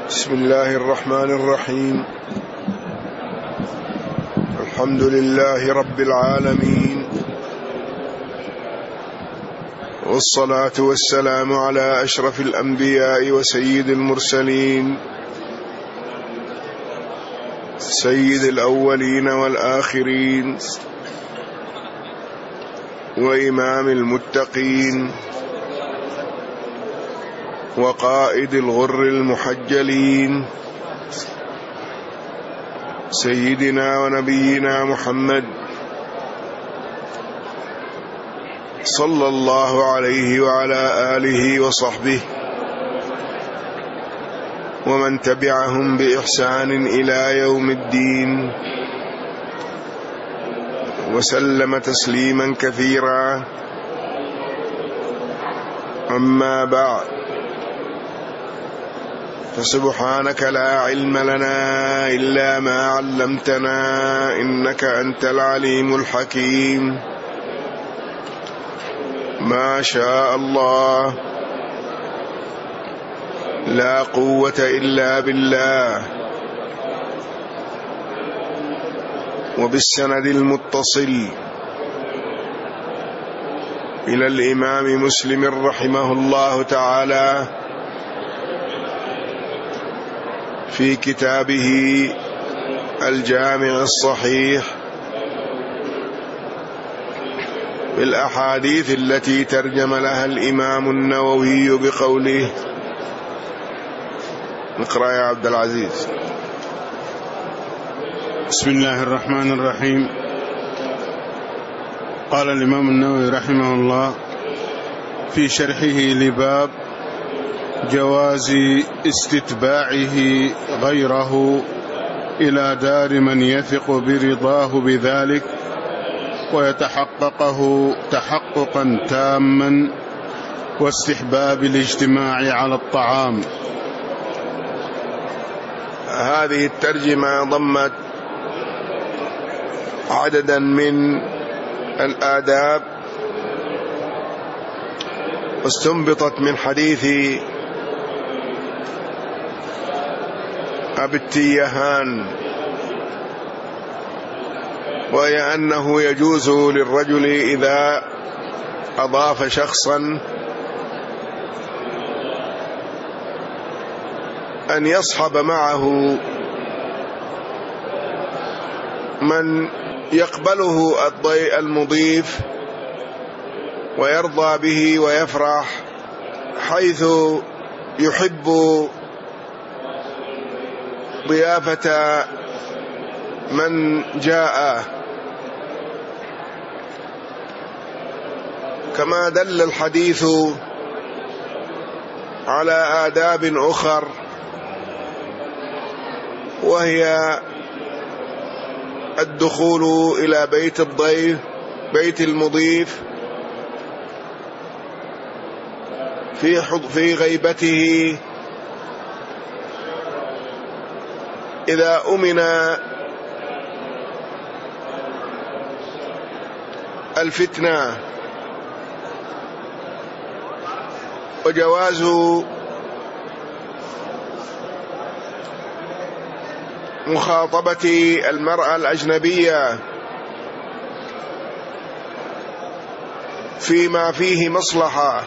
بسم الله الرحمن الرحيم. الحمد لله رب العالمين، والصلاة والسلام على أشرف الأنبياء وسيد المرسلين، سيد الأولين والآخرين، وإمام المتقين، وقائد الغر المحجلين، سيدنا ونبينا محمد صلى الله عليه وعلى آله وصحبه ومن تبعهم بإحسان إلى يوم الدين، وسلم تسليما كثيرا. أما بعد، فسبحانك لا علم لنا إلا ما علمتنا، إنك أنت العليم الحكيم. ما شاء الله، لا قوة إلا بالله. وبالسند المتصل إلى الإمام مسلم رحمه الله تعالى في كتابه الجامع الصحيح بالأحاديث التي ترجم لها الإمام النووي بقوله. نقرأ يا عبد العزيز. بسم الله الرحمن الرحيم. قال الإمام النووي رحمه الله في شرحه لباب جواز استتباعه غيره إلى دار من يثق برضاه بذلك ويتحققه تحققا تاما، واستحباب الاجتماع على الطعام. هذه الترجمة ضمت عددا من الآداب، واستنبطت من حديث أبي التيهان، وهي أنه يجوز للرجل إذا أضاف شخصا أن يصحب معه من يقبله المضيف ويرضى به ويفرح، حيث يحب ضيافة من جاء، كما دل الحديث على آداب أخر، وهي الدخول إلى بيت الضيف، بيت المضيف، في غيبته إذا أمن الفتنة، وجواز مخاطبة المرأة الأجنبية فيما فيه مصلحة،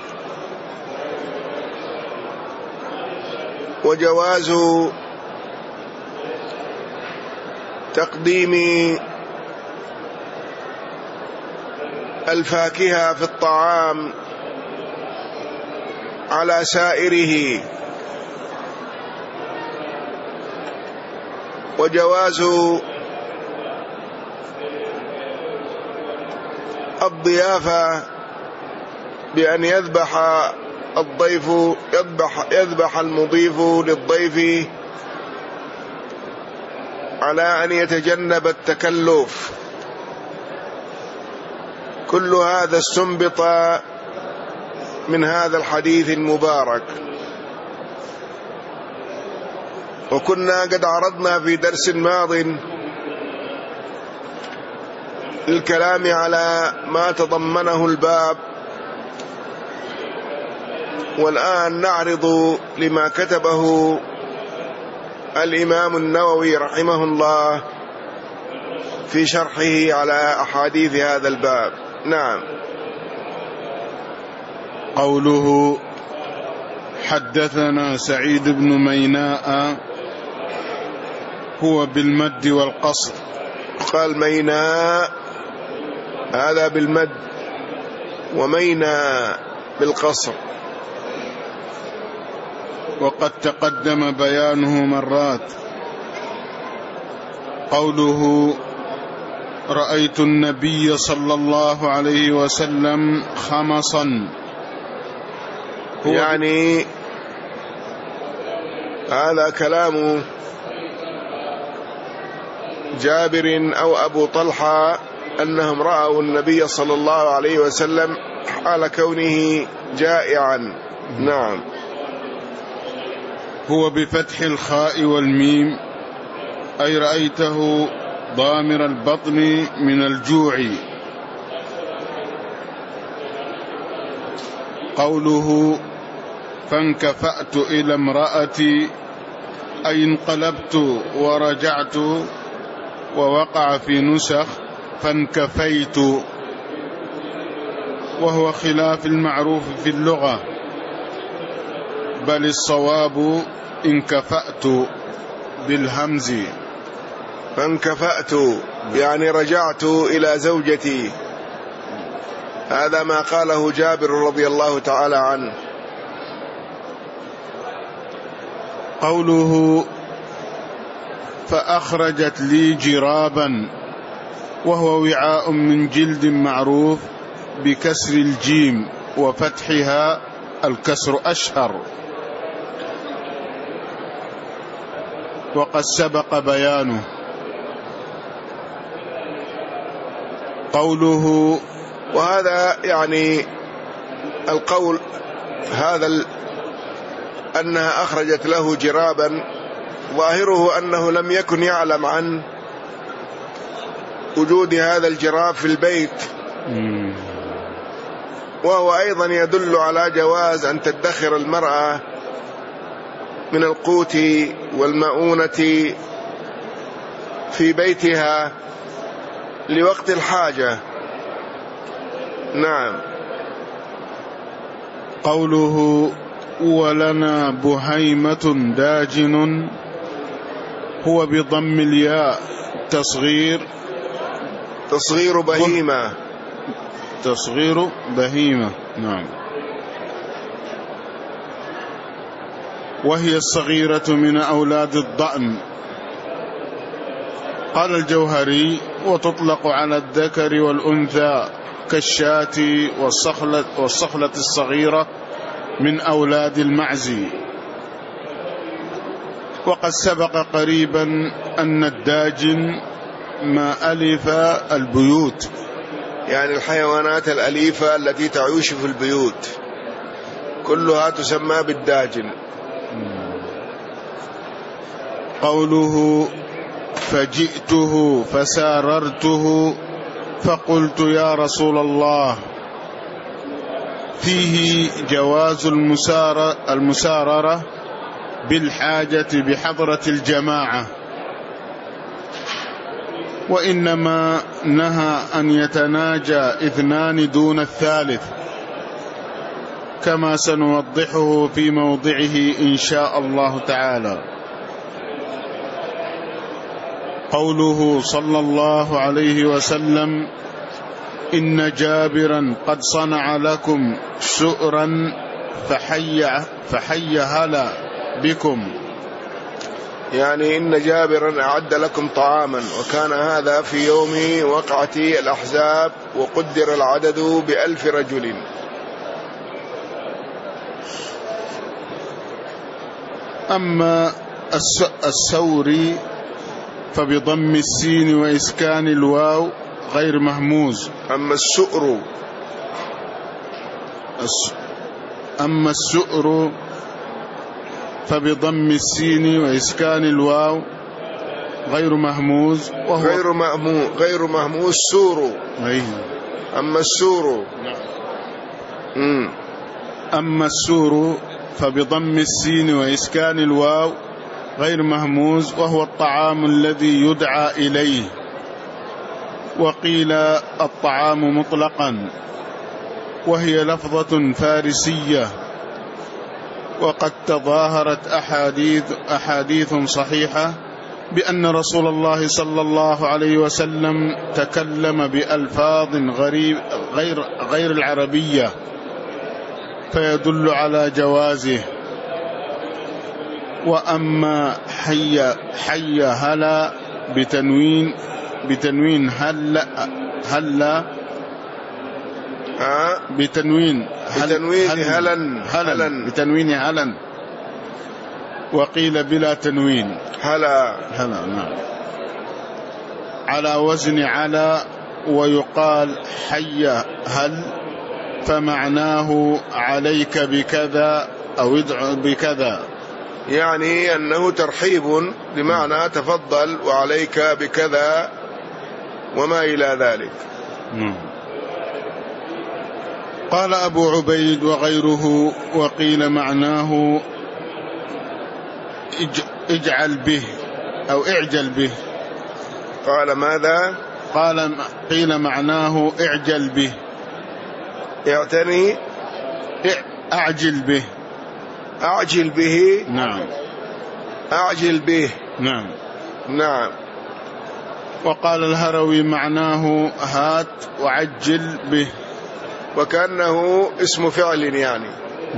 وجواز تقديم الفاكهة في الطعام على سائره، وجواز الضيافة بأن يذبح المضيف للضيف على أن يتجنب التكلف. كل هذا استنبط من هذا الحديث المبارك. وكنا قد عرضنا في درس ماض الكلام على ما تضمنه الباب، والآن نعرض لما كتبه الإمام النووي رحمه الله في شرحه على أحاديث هذا الباب. نعم. قوله حدثنا سعيد بن ميناء هو بالمد والقصر. قال ميناء هذا بالمد، وميناء بالقصر، وقد تقدم بيانه مرات. قوله رأيت النبي صلى الله عليه وسلم خمصا، يعني هذا كلام جابر أو أبو طلحة أنهم رأوا النبي صلى الله عليه وسلم حال كونه جائعا. نعم. هو بفتح الخاء والميم، أي رأيته ضامر البطن من الجوع. قوله فانكفأت إلى امرأتي، أي انقلبت ورجعت، ووقع في نسخ فانكفيت، وهو خلاف المعروف في اللغة، بل الصواب انكفأت بالهمز. فانكفأت يعني رجعت إلى زوجتي، هذا ما قاله جابر رضي الله تعالى عنه. قوله فأخرجت لي جرابا، وهو وعاء من جلد معروف بكسر الجيم وفتحها، الكسر أشهر، وقد سبق بيانه. قوله وهذا يعني القول هذا أنها أخرجت له جرابا، ظاهره أنه لم يكن يعلم عن وجود هذا الجراب في البيت، وهو أيضا يدل على جواز أن تدخر المرأة من القوت والمؤونة في بيتها لوقت الحاجة. نعم. قوله ولنا بهيمة داجن، هو بضم الياء تصغير بهيمة، تصغير بهيمة. نعم. وهي الصغيرة من أولاد الضأن. قال الجوهري وتطلق على الذكر والأنثى كالشاة والصخلة الصغيرة من أولاد المعز. وقد سبق قريبا أن الداجن ما ألف البيوت، يعني الحيوانات الأليفة التي تعيش في البيوت كلها تسمى بالداجن. قوله فجئته فساررته فقلت يا رسول الله، فيه جواز المساررة بالحاجة بحضرة الجماعة، وإنما نهى أن يتناجى اثنان دون الثالث، كما سنوضحه في موضعه إن شاء الله تعالى. قوله صلى الله عليه وسلم إن جابرا قد صنع لكم سؤرا فحي هلا بكم، يعني إن جابرا أعد لكم طعاما، وكان هذا في يوم وقعة الأحزاب وقدر العدد ب1000 رجل. أما السوري فبضم السين وإسكان الواو غير مهموز. أما السؤر فبضم السين وإسكان الواو غير مهموز، وهو غير مهموز سور. أما السور أما السور فبضم السين وإسكان الواو غير مهموز، وهو الطعام الذي يدعى إليه. وقيل الطعام مطلقا، وهي لفظة فارسية، وقد تظاهرت أحاديث صحيحة بأن رسول الله صلى الله عليه وسلم تكلم بألفاظ غير العربية، فيدل على جوازه. وأما حي هلا بتنوين هلا بتنوين هلا، وقيل بلا تنوين هلا. نعم، على وزن على، ويقال حي هل، فمعناه عليك بكذا أو ادع بكذا، يعني أنه ترحيب بمعنى تفضل وعليك بكذا وما إلى ذلك. قال أبو عبيد وغيره، وقيل معناه اجعل به أو اعجل به. قال ماذا؟ قيل معناه اعجل به، اعتني، أعجل به. أعجل به. نعم، أعجل به. نعم. نعم. وقال الهروي معناه هات وعجل به، وكأنه اسم فعل يعني.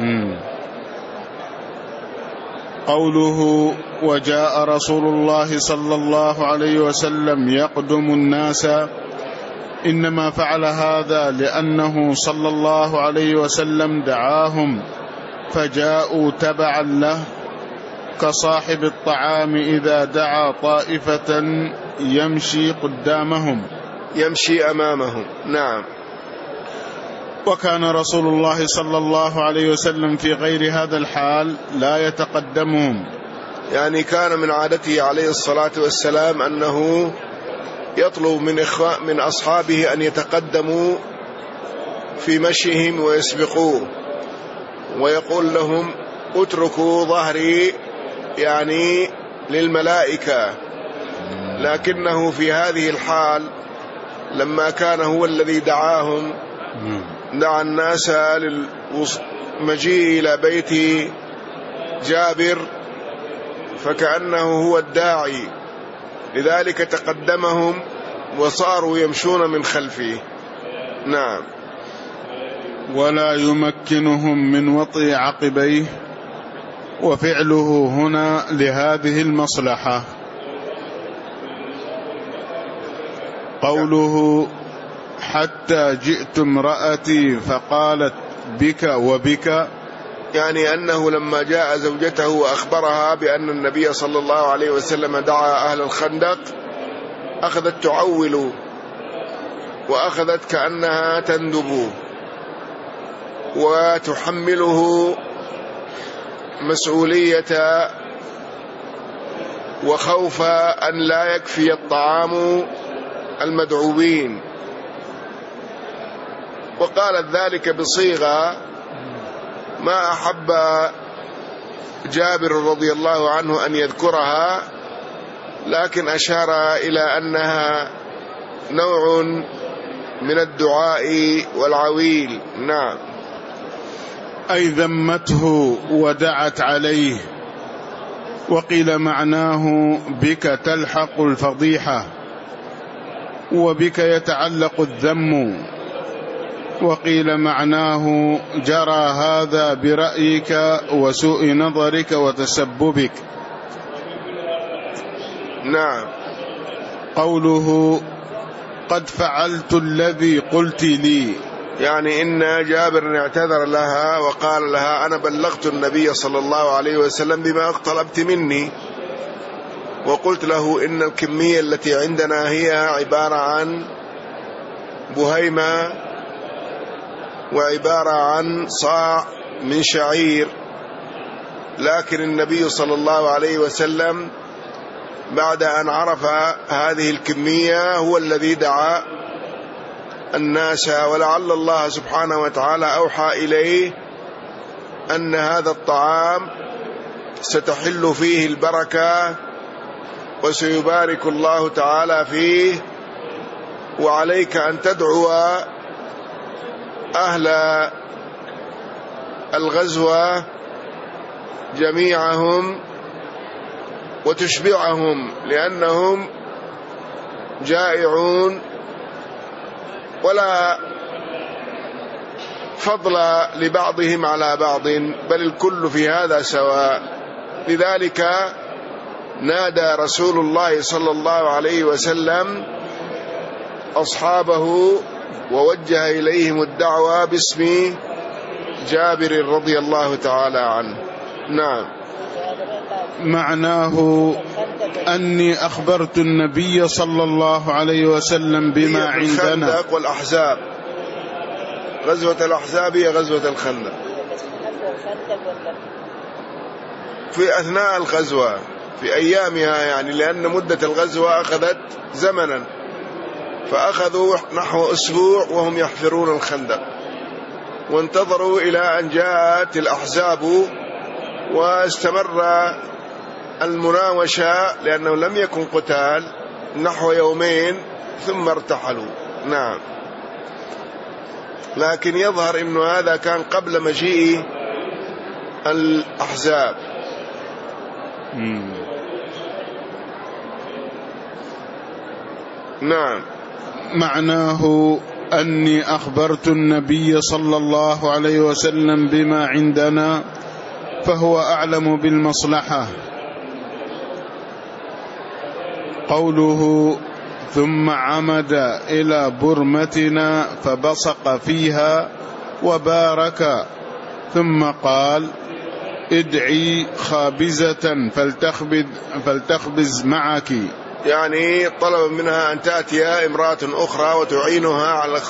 قوله وجاء رسول الله صلى الله عليه وسلم يقدم الناس، إنما فعل هذا لأنه صلى الله عليه وسلم دعاهم فجاءوا تبعا له، كصاحب الطعام إذا دعا طائفة يمشي قدامهم، يمشي أمامهم. نعم. وكان رسول الله صلى الله عليه وسلم في غير هذا الحال لا يتقدمهم، يعني كان من عادته عليه الصلاة والسلام أنه يطلب من أصحابه أن يتقدموا في مشيهم ويسبقوه، ويقول لهم اتركوا ظهري يعني للملائكة. لكنه في هذه الحال لما كان هو الذي دعاهم، دعا الناس للمجيء إلى بيت جابر، فكأنه هو الداعي، لذلك تقدمهم وصاروا يمشون من خلفه. نعم. ولا يمكنهم من وطئ عقبيه، وفعله هنا لهذه المصلحة. قوله حتى جئت امرأتي فقالت بك وبك، يعني أنه لما جاء زوجته وأخبرها بأن النبي صلى الله عليه وسلم دعا أهل الخندق، أخذت تعول وأخذت كأنها تندب وتحمله مسؤولية وخوف أن لا يكفي الطعام المدعوين، وقالت ذلك بصيغة ما أحب جابر رضي الله عنه أن يذكرها، لكن أشار إلى أنها نوع من الدعاء والعويل. نعم. أي ذمته ودعت عليه. وقيل معناه بك تلحق الفضيحة، وبك يتعلق الذم. وقيل معناه جرى هذا برأيك وسوء نظرك وتسببك. نعم. قوله قد فعلت الذي قلت لي، يعني إن جابر اعتذر لها وقال لها أنا بلغت النبي صلى الله عليه وسلم بما طلبت مني، وقلت له إن الكمية التي عندنا هي عبارة عن بهيمة وعبارة عن صاع من شعير، لكن النبي صلى الله عليه وسلم بعد أن عرف هذه الكمية هو الذي دعا الناس، ولعل الله سبحانه وتعالى أوحى إليه أن هذا الطعام ستحل فيه البركة وسيبارك الله تعالى فيه، وعليك أن تدعو أهل الغزوة جميعهم وتشبعهم، لأنهم جائعون ولا فضل لبعضهم على بعض، بل الكل في هذا سواء. لذلك نادى رسول الله صلى الله عليه وسلم أصحابه ووجه إليهم الدعوة باسم جابر رضي الله تعالى عنه. نعم. معناه أني أخبرت النبي صلى الله عليه وسلم بما عندنا. الخندق والأحزاب، غزوة الأحزاب هي غزوة الخندق في أثناء الغزوة في أيامها، يعني لأن مدة الغزوة أخذت زمنا، فأخذوا نحو أسبوع وهم يحفرون الخندق، وانتظروا إلى أن جاءت الأحزاب واستمر المناوشة، لأنه لم يكن قتال، نحو يومين ثم ارتحلوا. نعم. لكن يظهر أن هذا كان قبل مجيء الأحزاب. نعم. معناه أني أخبرت النبي صلى الله عليه وسلم بما عندنا فهو أعلم بالمصلحة. قوله ثم عمد إلى برمتنا فبصق فيها وبارك، ثم قال ادعي خابزة فلتخبز معك، يعني طلب منها أن تأتي امرأة أخرى وتعينها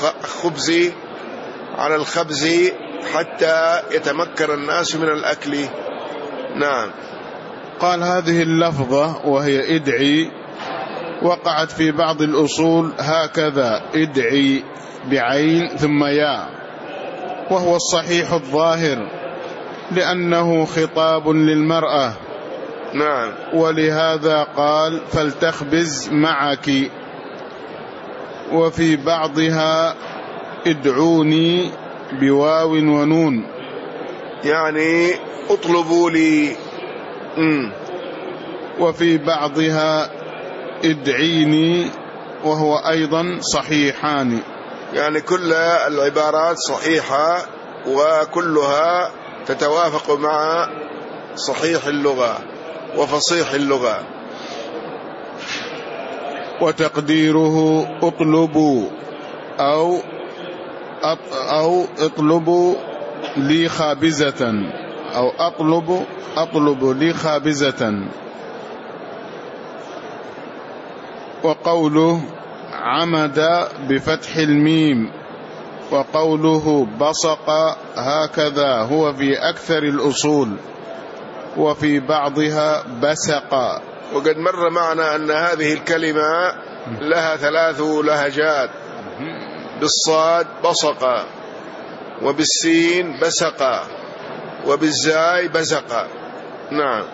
على الخبز حتى يتمكن الناس من الأكل. نعم. قال هذه اللفظة وهي ادعي وقعت في بعض الأصول هكذا، ادعي بعين ثم ياء، وهو الصحيح الظاهر لأنه خطاب للمرأة. نعم. ولهذا قال فلتخبز معك. وفي بعضها ادعوني بواو ونون، يعني اطلبوا لي. وفي بعضها ادعيني، وهو أيضا صحيحان. يعني كل العبارات صحيحة وكلها تتوافق مع صحيح اللغة وفصيح اللغة. وتقديره اطلبوا أو اطلبوا لي خابزة، أو أطلب لي خابزة. وقوله عمد بفتح الميم، وقوله بصق هكذا هو في أكثر الأصول، وفي بعضها بسق. وقد مر معنا أن هذه الكلمة لها 3 لهجات، بالصاد بصق، وبالسين بسق، وبالزاي بزق. نعم.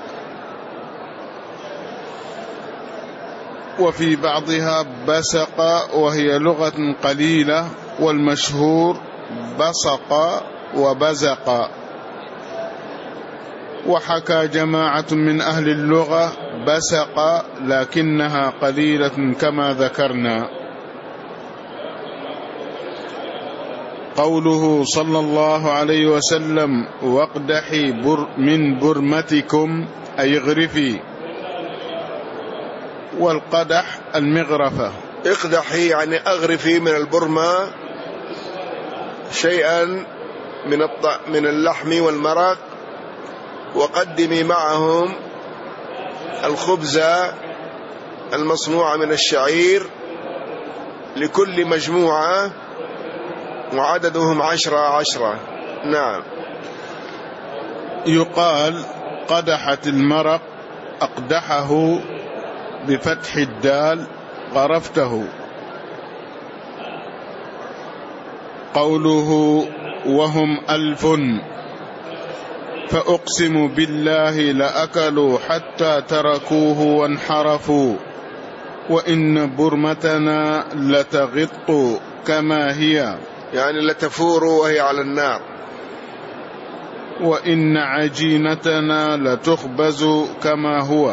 وفي بعضها بسق وهي لغة قليلة، والمشهور بصق وبزق. وحكى جماعة من أهل اللغة بسق لكنها قليلة كما ذكرنا. قوله صلى الله عليه وسلم واقدحي من برمتكم أي اغرفي، والقدح المغرفة. اقدحي يعني أغرفي من البرمة شيئا من اللحم والمرق، وقدمي معهم الخبز المصنوع من الشعير لكل مجموعة، وعددهم 10. نعم. يقال قدحت المرق، أقدحه بفتح الدال، غرفته. قوله وهم 1000 فأقسم بالله لأكلوا حتى تركوه وانحرفوا، وإن برمتنا لتغط كما هي، يعني لتفور وهي على النار، وإن عجينتنا لتخبز كما هو.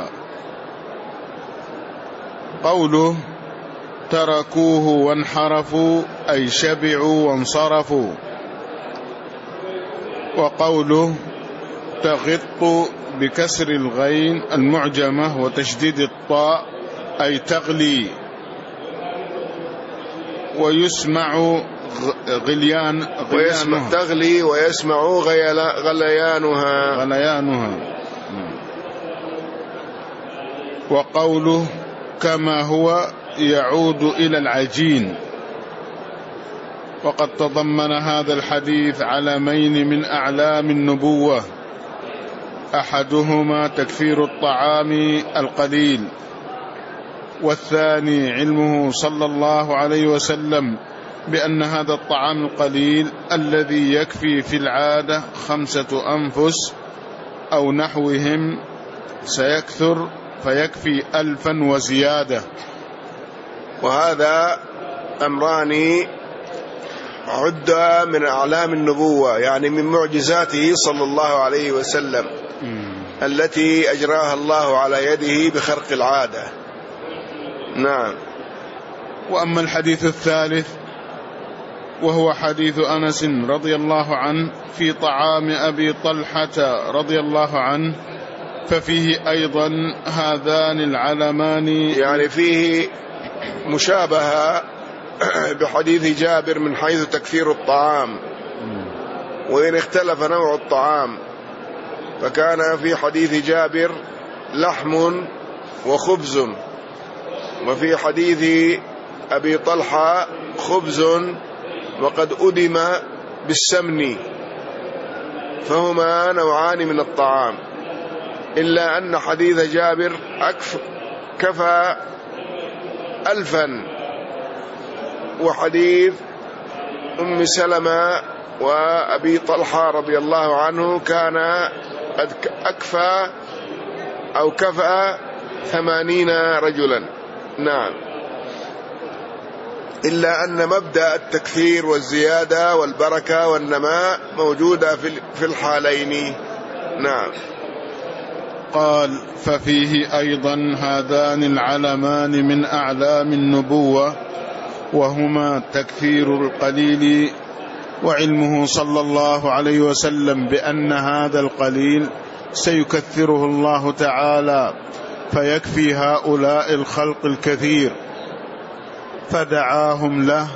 قوله تركوه وانحرفوا أي شبعوا وانصرفوا. وقوله تغط بكسر الغين المعجمة وتشديد الطاء أي تغلي. ويسمع غليان تغلي ويسمع غليانها. وقوله كما هو يعود إلى العجين. وقد تضمن هذا الحديث علمين من أعلام النبوة، أحدهما تكثير الطعام القليل، والثاني علمه صلى الله عليه وسلم بأن هذا الطعام القليل الذي يكفي في العادة 5 أنفس أو نحوهم سيكثر فيكفي 1000 وزيادة. وهذا أمران عد من أعلام النبوة، يعني من معجزاته صلى الله عليه وسلم التي أجراها الله على يده بخرق العادة. نعم. وأما الحديث الثالث وهو حديث أنس رضي الله عنه في طعام أبي طلحة رضي الله عنه، ففيه أيضا هذان العلمان، يعني فيه مشابهة بحديث جابر من حيث تكثير الطعام، وإن اختلف نوع الطعام، فكان في حديث جابر لحم وخبز، وفي حديث أبي طلحة خبز وقد أدم بالسمن، فهما نوعان من الطعام، إلا أن حديث جابر كفى 1000، وحديث أم سلمة وأبي طلحة رضي الله عنه كان قد أكفى أو كفى 80 رجلا. نعم. إلا أن مبدأ التكثير والزيادة والبركة والنماء موجودة في الحالين. نعم. قال ففيه أيضا هذان العلمان من أعلام النبوة، وهما تكثير القليل، وعلمه صلى الله عليه وسلم بأن هذا القليل سيكثره الله تعالى فيكفي هؤلاء الخلق الكثير، فدعاهم له.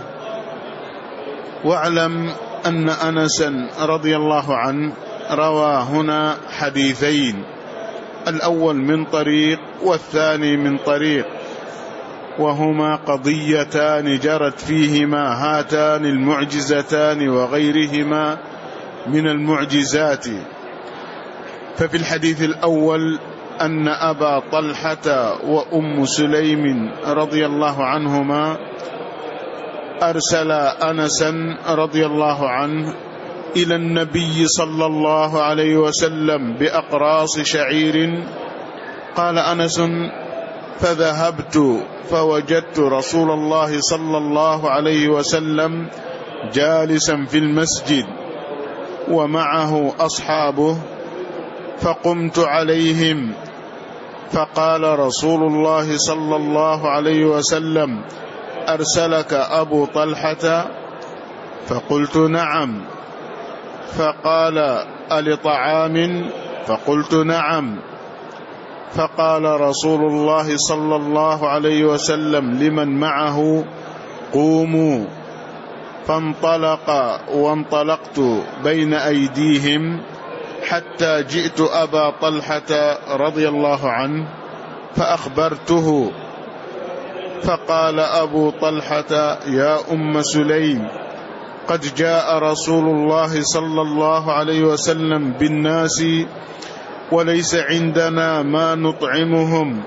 واعلم أن أنسا رضي الله عنه روى هنا حديثين، الأول من طريق والثاني من طريق، وهما قضيتان جرت فيهما هاتان المعجزتان وغيرهما من المعجزات. ففي الحديث الأول أن أبا طلحة وأم سليم رضي الله عنهما أرسل أنسا رضي الله عنه إلى النبي صلى الله عليه وسلم بأقراص شعير. قال أنس فذهبت فوجدت رسول الله صلى الله عليه وسلم جالسا في المسجد ومعه أصحابه، فقمت عليهم فقال رسول الله صلى الله عليه وسلم أرسلك أبو طلحة؟ فقلت نعم. فقال ألطعام؟ فقلت نعم. فقال رسول الله صلى الله عليه وسلم لمن معه قوموا، فانطلق وانطلقت بين أيديهم حتى جئت أبا طلحة رضي الله عنه فأخبرته، فقال أبو طلحة يا أم سليم قد جاء رسول الله صلى الله عليه وسلم بالناس وليس عندنا ما نطعمهم.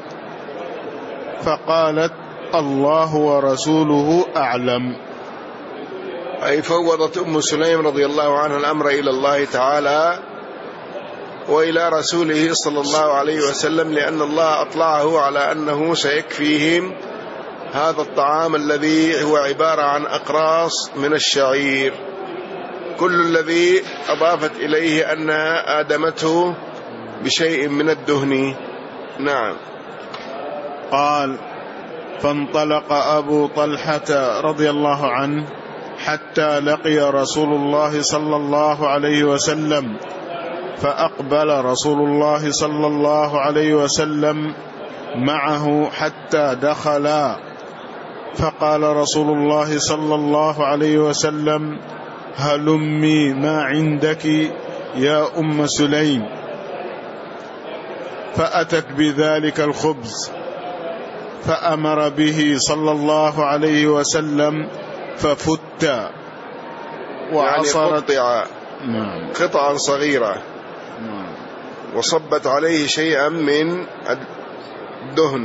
فقالت الله ورسوله أعلم. أي فوضت أم سليم رضي الله عنها الأمر إلى الله تعالى، وإلى رسوله صلى الله عليه وسلم، لأن الله أطلعه على أنه سيكفيهم هذا الطعام الذي هو عبارة عن أقراص من الشعير، كل الذي أضافت إليه أنها آدمته بشيء من الدهن. نعم. قال: فانطلق أبو طلحة رضي الله عنه حتى لقي رسول الله صلى الله عليه وسلم، فأقبل رسول الله صلى الله عليه وسلم معه حتى دخلا، فقال رسول الله صلى الله عليه وسلم: هلمي ما عندك يا أم سليم. فأتت بذلك الخبز فأمر به صلى الله عليه وسلم ففت وعصرت، يعني قطعا صغيرة، وصبت عليه شيئا من الدهن،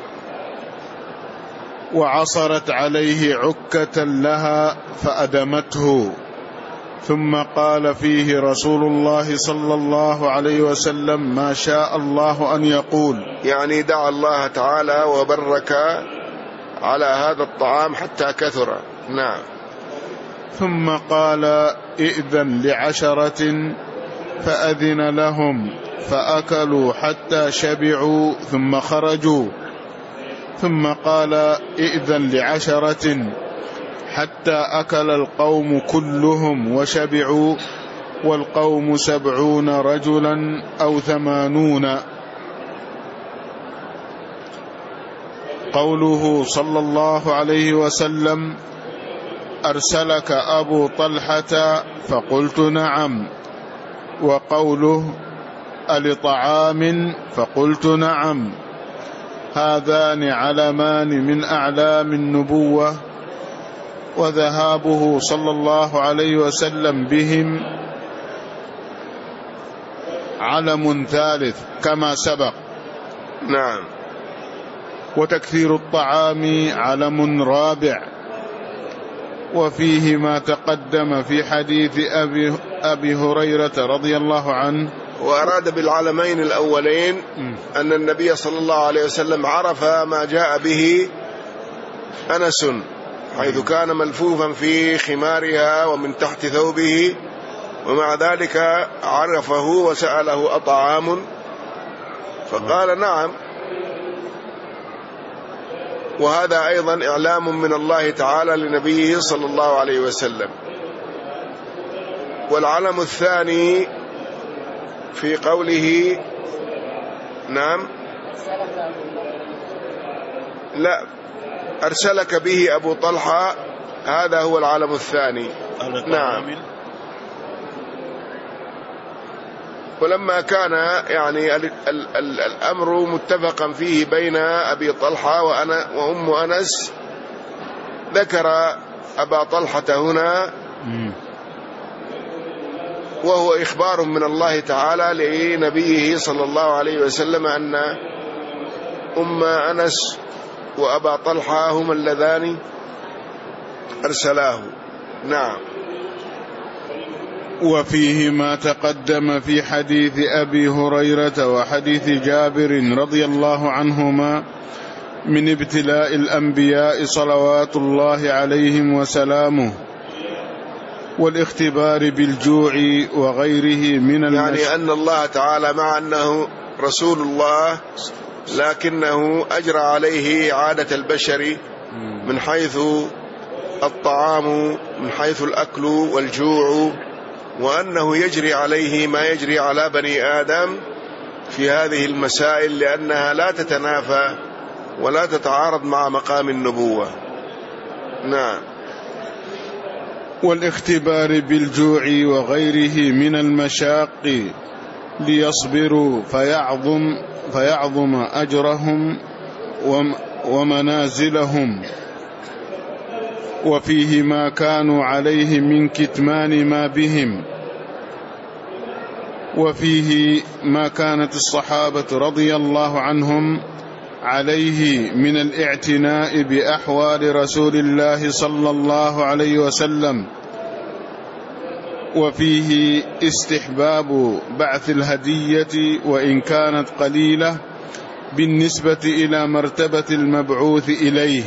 وعصرت عليه عكة لها فأدمته. ثم قال فيه رسول الله صلى الله عليه وسلم: ما شاء الله أن يقول، يعني دعا الله تعالى وبرك على هذا الطعام حتى كثر. نعم. ثم قال: ائذن ل10، فأذن لهم فأكلوا حتى شبعوا ثم خرجوا. ثم قال: ائذن ل10، حتى أكل القوم كلهم وشبعوا، والقوم 70 رجلا أو 80. قوله صلى الله عليه وسلم: أرسلك أبو طلحة؟ فقلت: نعم. وقوله: ألطعام؟ فقلت: نعم. هذان علمان من أعلام النبوة، وذهابه صلى الله عليه وسلم بهم علم ثالث كما سبق. نعم. وتكثير الطعام علم رابع. وفيه ما تقدم في حديث أبي هريرة رضي الله عنه. وأراد بالعلمين الأولين أن النبي صلى الله عليه وسلم عرف ما جاء به أنس، حيث كان ملفوفا في خمارها ومن تحت ثوبه، ومع ذلك عرفه وسأله: أطعام؟ فقال: نعم. وهذا أيضا إعلام من الله تعالى لنبيه صلى الله عليه وسلم. والعلم الثاني في قوله: نعم، لا، أرسلك به أبو طلحة، هذا هو العلم الثاني. نعم. ولما كان يعني الأمر متفقا فيه بين أبي طلحة وأم أنس، ذكر أبا طلحة هنا، وهو إخبار من الله تعالى لنبيه صلى الله عليه وسلم أن أم أنس وأبا طلحة هما اللذان أرسلاه. نعم. وفيه ما تقدم في حديث أبي هريرة وحديث جابر رضي الله عنهما من ابتلاء الأنبياء صلوات الله عليهم وسلامه، والاختبار بالجوع وغيره من يعني أن الله تعالى مع أنه رسول الله لكنه أجرى عليه عادة البشر من حيث الطعام، من حيث الأكل والجوع، وأنه يجري عليه ما يجري على بني آدم في هذه المسائل، لأنها لا تتنافى ولا تتعارض مع مقام النبوة. نعم. والاختبار بالجوع وغيره من المشاق ليصبروا فيعظم أجرهم ومنازلهم. وفيه ما كانوا عليه من كتمان ما بهم. وفيه ما كانت الصحابة رضي الله عنهم عليه من الاعتناء بأحوال رسول الله صلى الله عليه وسلم، وفيه استحباب بعث الهدية وإن كانت قليلة بالنسبة إلى مرتبة المبعوث إليه،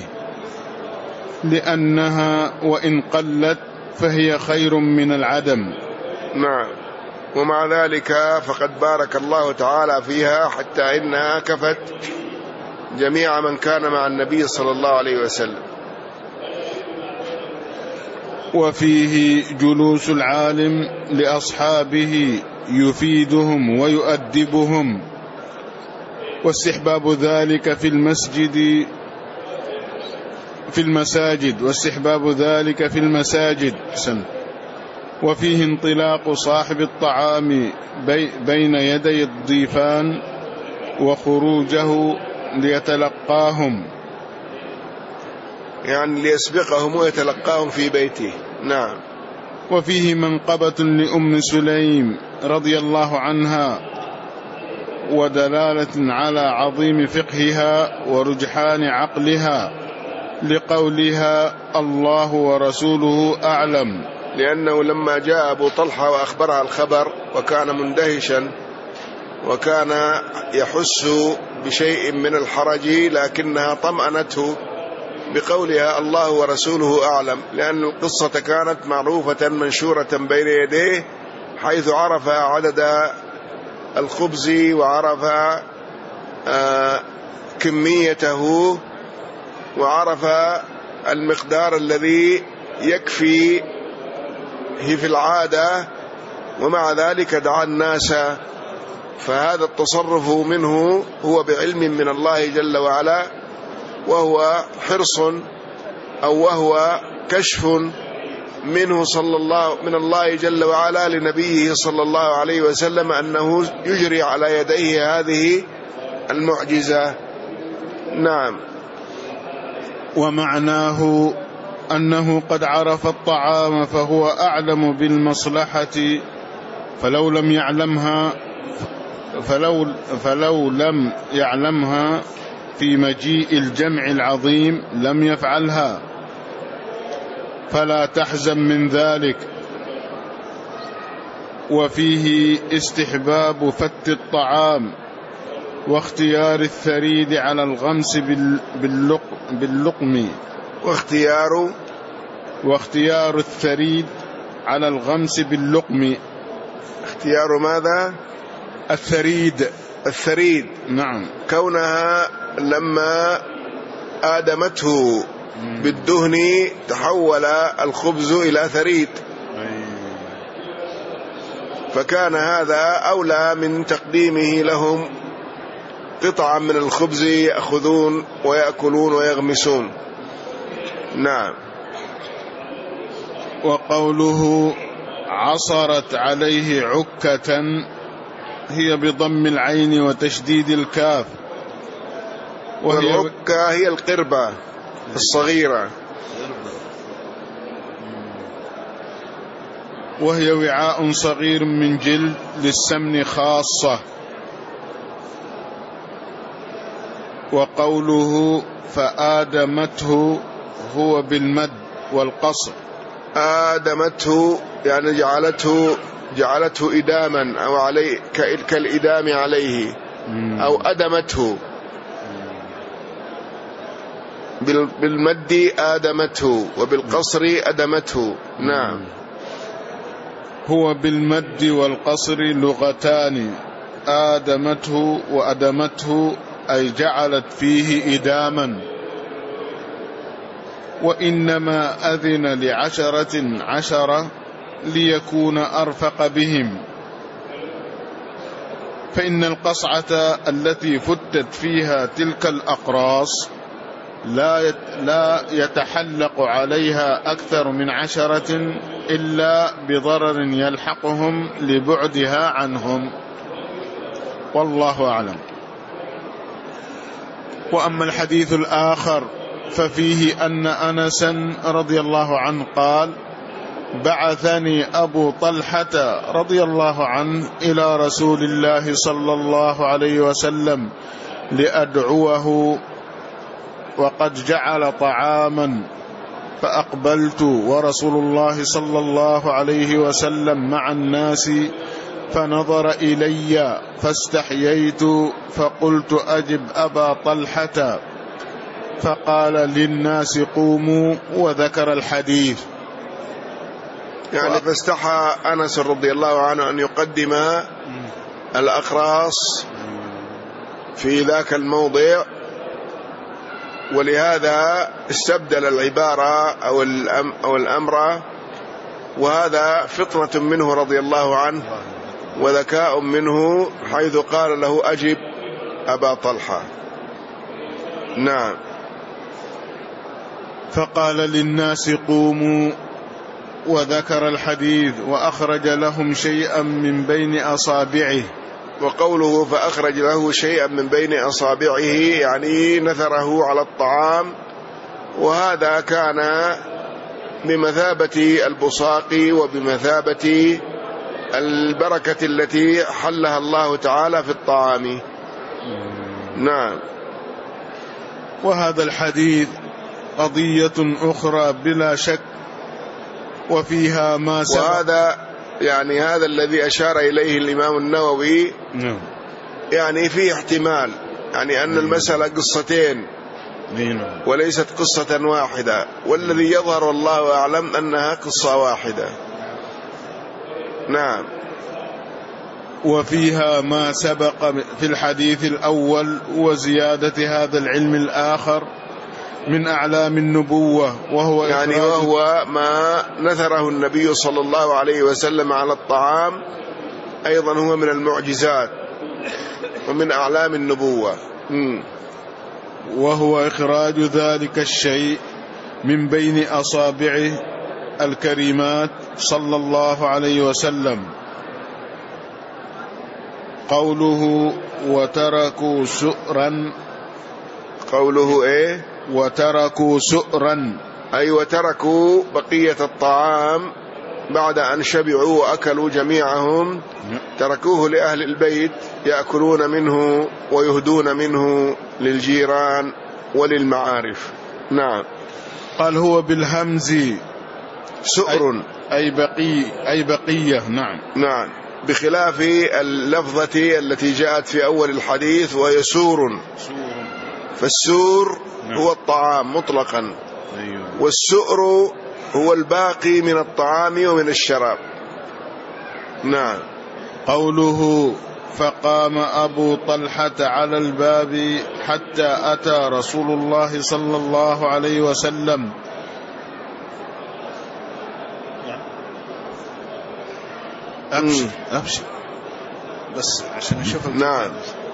لأنها وإن قلت فهي خير من العدم. نعم. ومع ذلك فقد بارك الله تعالى فيها حتى إنها كفت جميع من كان مع النبي صلى الله عليه وسلم. وفيه جلوس العالم لأصحابه يفيدهم ويؤدبهم، واستحباب ذلك في المساجد. وفيه انطلاق صاحب الطعام بين يدي الضيفان وخروجه ليتلقاهم، يعني ليسبقهم ويتلقاهم في بيته. نعم. وفيه منقبة لأم سليم رضي الله عنها، ودلالة على عظيم فقهها ورجحان عقلها، لقولها الله ورسوله أعلم، لأنه لما جاء أبو طلحة وأخبرها الخبر وكان مندهشا وكان يحس بشيء من الحرج، لكنها طمأنته بقولها الله ورسوله أعلم، لأن القصة كانت معروفة منشورة بين يديه، حيث عرف عدد الخبز وعرف كميته وعرف المقدار الذي يكفي في العادة، ومع ذلك دعا الناس. فهذا التصرف منه هو بعلم من الله جل وعلا، وهو حرص أو وهو كشف منه من الله جل وعلا لنبيه صلى الله عليه وسلم أنه يجري على يديه هذه المعجزة. نعم. ومعناه أنه قد عرف الطعام فهو أعلم بالمصلحة، فلو لم يعلمها في مجيء الجمع العظيم لم يفعلها، فلا تحزن من ذلك. وفيه استحباب فت الطعام واختيار الثريد على الغمس باللقم، واختيار الثريد على الغمس باللقم. اختيار ماذا؟ الثريد. نعم. كونها لما آدمته بالدهن تحول الخبز إلى ثريد، فكان هذا أولى من تقديمه لهم قطعا من الخبز يأخذون ويأكلون ويغمسون. نعم. وقوله عصرت عليه عكة هي بضم العين وتشديد الكاف، والعكة هي القربة الصغيرة، وهي وعاء صغير من جلد للسمن خاصة. وقوله فآدمته هو بالمد والقصر. آدمته يعني جعلته إداما أو عليه كالإدام عليه، أو أدمته بالمد آدمته وبالقصر أدمته. نعم. هو بالمد والقصر لغتان، آدمته وأدمته أي جعلت فيه إداما. وإنما أذن ل10 ليكون أرفق بهم، فإن القصعة التي فتت فيها تلك الأقراص لا يتحلق عليها أكثر من 10 إلا بضرر يلحقهم لبعدها عنهم، والله أعلم. وأما الحديث الآخر ففيه أن أنسا رضي الله عنه قال: بعثني أبو طلحة رضي الله عنه إلى رسول الله صلى الله عليه وسلم لأدعوه، وقد جعل طعاما فأقبلت ورسول الله صلى الله عليه وسلم مع الناس، فنظر إلي فاستحييت فقلت أجب أبا طلحة، فقال للناس قوموا، وذكر الحديث. يعني فاستحى أنس رضي الله عنه أن يقدم الأقراص في ذاك الموضع، ولهذا استبدل العبارة أو الأمر، وهذا فطنة منه رضي الله عنه وذكاء منه، حيث قال له أجب أبا طلحة. نعم. فقال للناس قوموا، وذكر الحديث، وأخرج لهم شيئا من بين أصابعه. وقوله فأخرج له شيئا من بين أصابعه يعني نثره على الطعام، وهذا كان بمثابة البصاق وبمثابة البركة التي حلها الله تعالى في الطعام. نعم. وهذا الحديث قضية أخرى بلا شك، وفيها ما سبق. وهذا يعني هذا الذي أشار إليه الإمام النووي، يعني فيه احتمال يعني أن المسألة قصتين وليست قصة واحدة، والذي يظهر والله أعلم أنها قصة واحدة. نعم. وفيها ما سبق في الحديث الأول، وزيادة هذا العلم الآخر من أعلام النبوة، وهو يعني وهو ما نثره النبي صلى الله عليه وسلم على الطعام، أيضا هو من المعجزات ومن أعلام النبوة. وهو إخراج ذلك الشيء من بين أصابعه الكريمات صلى الله عليه وسلم. قوله وتركوا سؤرا، قوله إيه؟ وتركوا سؤرا، أي وتركوا بقية الطعام بعد أن شبعوا وأكلوا جميعهم، تركوه لأهل البيت يأكلون منه ويهدون منه للجيران وللمعارف. نعم. قال هو بالهمز سؤر أي بقية. نعم. نعم، بخلاف اللفظة التي جاءت في أول الحديث وهي سور. فالسور هو الطعام مطلقا، والسؤر هو الباقي من الطعام ومن الشراب. نعم. قوله فقام أبو طلحة على الباب حتى أتى رسول الله صلى الله عليه وسلم. أبشر بس عشان أشوف. نعم.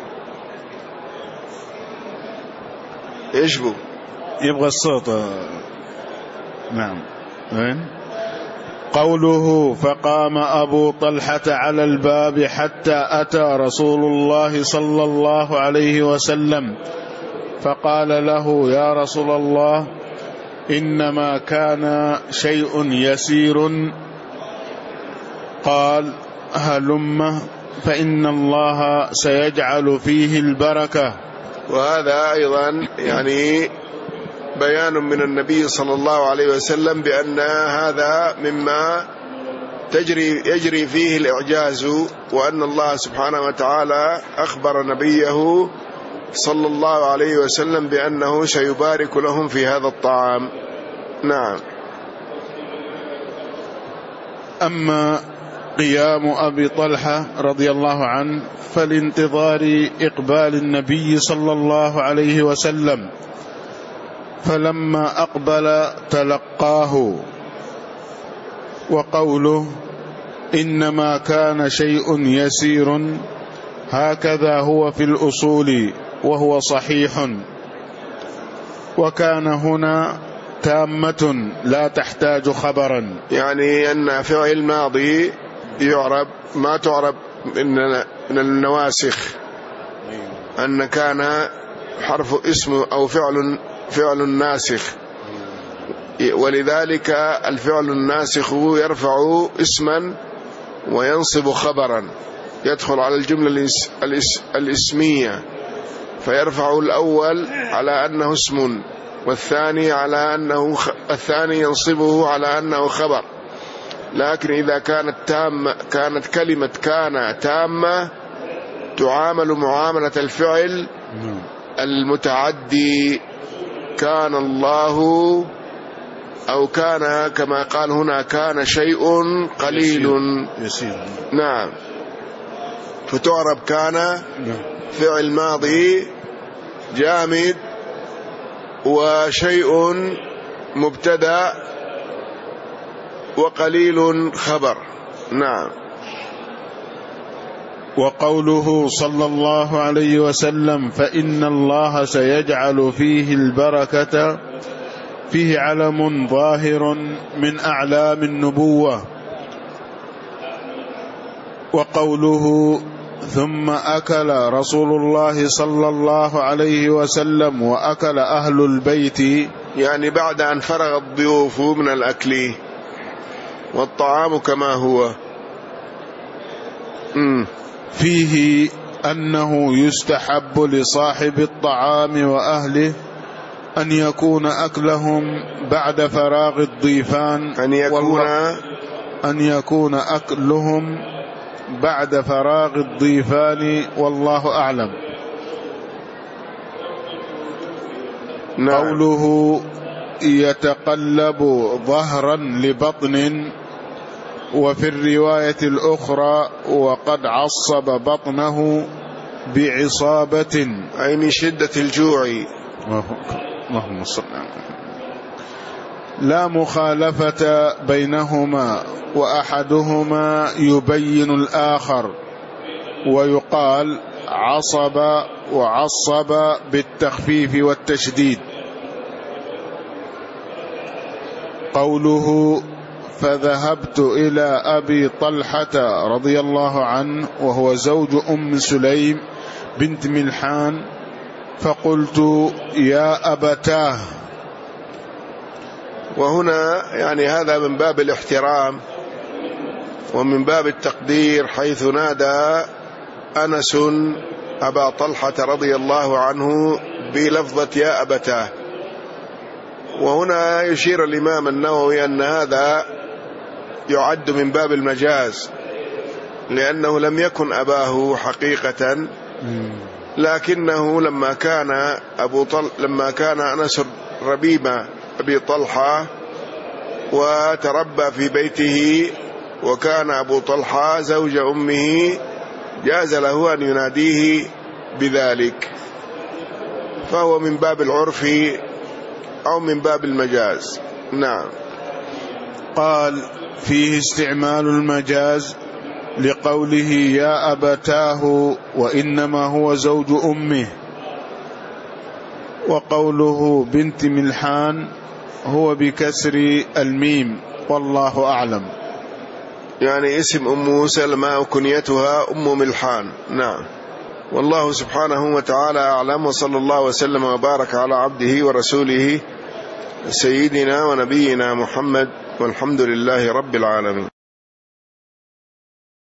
إيش بو يبغى الصوت. نعم. وين؟ قوله فقام أبو طلحة على الباب حتى أتى رسول الله صلى الله عليه وسلم، فقال له يا رسول الله إنما كان شيء يسير. قال هلم فإن الله سيجعل فيه البركة. وهذا أيضا يعني بيان من النبي صلى الله عليه وسلم بأن هذا مما يجري فيه الإعجاز، وأن الله سبحانه وتعالى أخبر نبيه صلى الله عليه وسلم بأنه سيبارك لهم في هذا الطعام. نعم. أما قيام أبي طلحة رضي الله عنه فلانتظار إقبال النبي صلى الله عليه وسلم، فلما أقبل تلقاه. وقوله إنما كان شيء يسير هكذا هو في الأصول وهو صحيح، وكان هنا تامة لا تحتاج خبرا، يعني أن فعل ماضي يعرب ما تعرب من النواسخ، أن كان حرف اسم أو فعل ناسخ، ولذلك الفعل الناسخ يرفع اسما وينصب خبرا، يدخل على الجملة الاسمية، فيرفع الأول على أنه اسم والثاني الثاني ينصبه على أنه خبر، لكن إذا كانت كلمة كان تامة تعامل معاملة الفعل المتعدي، كان الله، أو كان كما قال هنا كان شيء قليل يسير. نعم، فتعرب كان فعل ماضي جامد وشيء مبتدأ وقليل خبر. نعم. وقوله صلى الله عليه وسلم فإن الله سيجعل فيه البركة فيه علم ظاهر من أعلام النبوة. وقوله ثم أكل رسول الله صلى الله عليه وسلم وأكل أهل البيت، يعني بعد أن فرغ الضيوف من الأكل والطعام كما هو. فيه أنه يستحب لصاحب الطعام وأهله أن يكون أكلهم بعد فراغ الضيفان، أن يكون أكلهم بعد فراغ الضيفان، والله أعلم. نعم. قوله يتقلب ظهرا لبطن، وفي الرواية الأخرى وقد عصب بطنه بعصابة، أي من شدة الجوع. اللهم صل على محمد. لا مخالفة بينهما، وأحدهما يبين الآخر، ويقال عصب وعصب بالتخفيف والتشديد. قوله فذهبت إلى أبي طلحة رضي الله عنه وهو زوج أم سليم بنت ملحان فقلت يا أبتاه. وهنا يعني هذا من باب الاحترام ومن باب التقدير، حيث نادى أنس أبا طلحة رضي الله عنه بلفظة يا أبتاه. وهنا يشير الإمام النووي أن هذا يعد من باب المجاز، لأنه لم يكن أباه حقيقة، لكنه لما كان أنس ربيب أبي طلحة وتربى في بيته، وكان أبو طلحة زوج أمه، جاز له أن يناديه بذلك، فهو من باب العرف أو من باب المجاز. نعم. قال فيه استعمال المجاز لقوله يا أبتاه وإنما هو زوج أمه، وقوله بنت ملحان هو بكسر الميم، والله أعلم. يعني اسم أم سلمة وكنيتها أم ملحان. نعم. والله سبحانه وتعالى أعلم، وصلى الله وسلم وبارك على عبده ورسوله سيدنا ونبينا محمد، والحمد لله رب العالمين.